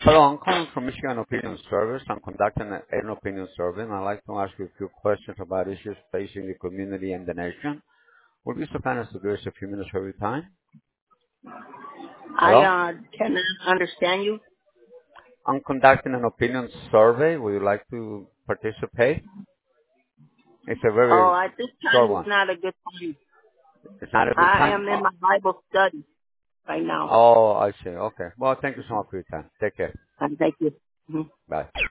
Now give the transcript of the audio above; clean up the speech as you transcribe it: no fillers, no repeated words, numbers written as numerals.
Hello, I'm calling from Michigan Opinion Service. I'm conducting an opinion survey, and I'd like to ask you a few questions about issues facing the community and the nation. Would you be so kind as to give us a few minutes of your time? Hello? I cannot understand you. I'm conducting an opinion survey. Would you like to participate? It's a very Oh, at this short time is one. not a good time. It's not a good I time? am in my Bible study right now. Oh, I see. Okay. Well, thank you so much for your time. Take care. Thank you. Mhm. Bye.